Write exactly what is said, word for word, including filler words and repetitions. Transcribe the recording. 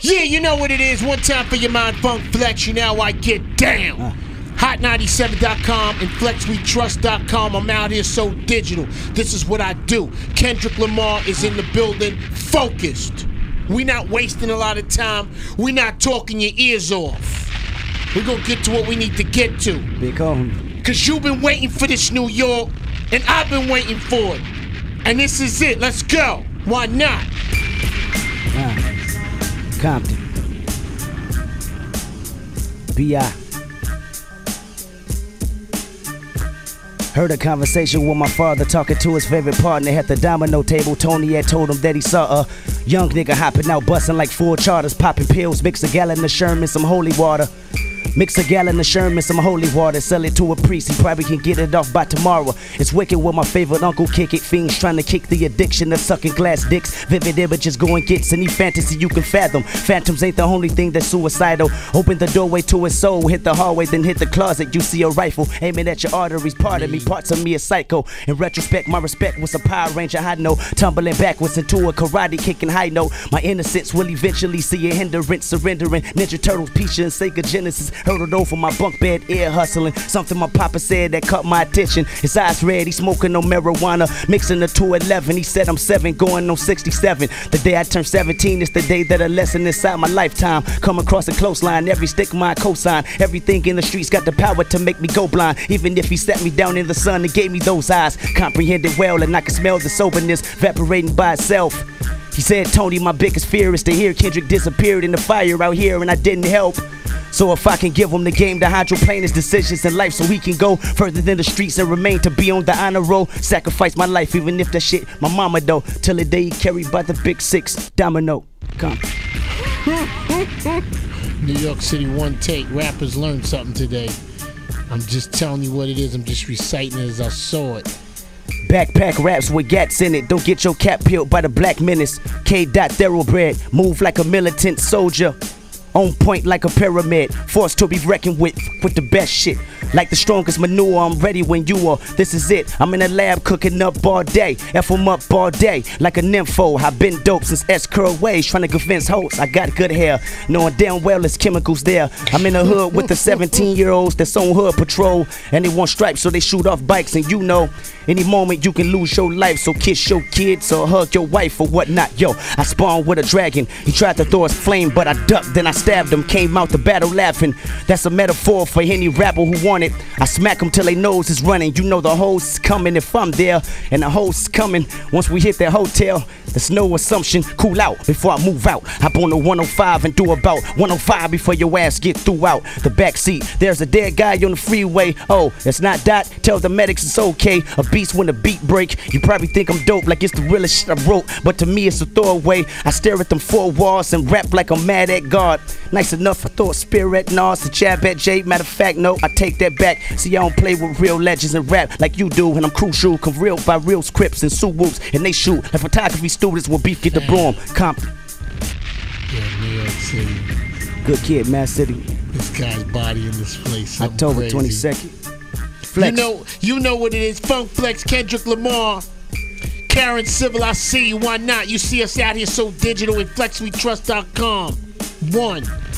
Yeah, you know what it is. One time for your mind funk flex. You know I get down. Uh. hot ninety-seven dot com and flex we trust dot com. I'm out here so digital. This is what I do. Kendrick Lamar is in the building, focused. We not wasting a lot of time. We not talking your ears off. We gonna get to what we need to get to. Big home. Cause you've been waiting for this New York, and I've been waiting for it. And this is it. Let's go. Why not? Uh. Compton. B I Heard a conversation with my father talking to his favorite partner at the domino table. Tony had told him that he saw a young nigga hopping out, busting like four charters, popping pills, mix a gallon of Sherman, some holy water. Mix a gallon of Sherman, some holy water, sell it to a priest, he probably can get it off by tomorrow. It's wicked with my favorite uncle kick it, fiends trying to kick the addiction of sucking glass dicks. Vivid images going gets any fantasy you can fathom. Phantoms ain't the only thing that's suicidal. Open the doorway to his soul, hit the hallway, then hit the closet. You see a rifle aiming at your arteries. Part of me, parts of me is psycho. In retrospect, my respect was a Power Ranger I know, tumbling backwards into a karate kicking high note. My innocence will eventually see a hindrance, surrendering. Ninja Turtles, Peach and Sega Genesis. Hurdled over my bunk bed, ear hustling. Something my papa said that caught my attention. His eyes red, he smoking no marijuana, mixing the two eleven. He said I'm seven, going on sixty-seven. The day I turned seventeen is the day that a lesson inside my lifetime. Come across a close line, every stick my cosign. Everything in the streets got the power to make me go blind. Even if he set me down in the sun and gave me those eyes, comprehended well and I can smell the soberness evaporating by itself. He said, Tony, my biggest fear is to hear Kendrick disappeared in the fire out here and I didn't help. So if I can give him the game to hydroplane his decisions in life so he can go further than the streets and remain to be on the honor roll, sacrifice my life even if that shit my mama though, till the day he carried by the big six domino. Come. New York City one take. Rappers learned something today. I'm just telling you what it is. I'm just reciting it as I saw it. Backpack raps with gats in it. Don't get your cap peeled by the black menace. K. Dot thoroughbred. Move like a militant soldier. On point like a pyramid, forced to be reckoned with, with the best shit. Like the strongest manure, I'm ready when you are. This is it, I'm in the lab cooking up all day. F them up all day, like a nympho. I've been dope since S-curl ways, trying to convince hoes I got good hair, knowing damn well there's chemicals there. I'm in the hood with the seventeen year olds that's on hood patrol, and they want stripes so they shoot off bikes. And you know, any moment you can lose your life, so kiss your kids or hug your wife or whatnot. Yo, I spawned with a dragon, he tried to throw his flame, but I ducked, then I stabbed him, came out the battle laughing. That's a metaphor for any rapper who want it. I smack them till they nose is running. You know the hoes is coming if I'm there, and the hoes is coming once we hit that hotel. There's no assumption, cool out before I move out. Hop on the one oh five and do about one oh five before your ass get through out the back seat. There's a dead guy on the freeway. Oh, it's not Dot, tell the medics it's okay. A beast when the beat break. You probably think I'm dope like it's the realest shit I wrote, but to me it's a throwaway. I stare at them four walls and rap like I'm mad at God. Nice enough, I throw a spear at Nas, to jab at Jay. Matter of fact, no, I take that back. See, I don't play with real legends and rap like you do, and I'm crucial, cause real by real scripts and suit whoops, and they shoot like photography students will beef get the broom. Compton. Yeah, New York City. Good kid, man City. This guy's body in this place. October twenty-second. Flex. You know, you know what it is. Funk Flex, Kendrick Lamar. Karen Civil, I see you. Why not? You see us out here so digital at flex we trust dot com. One.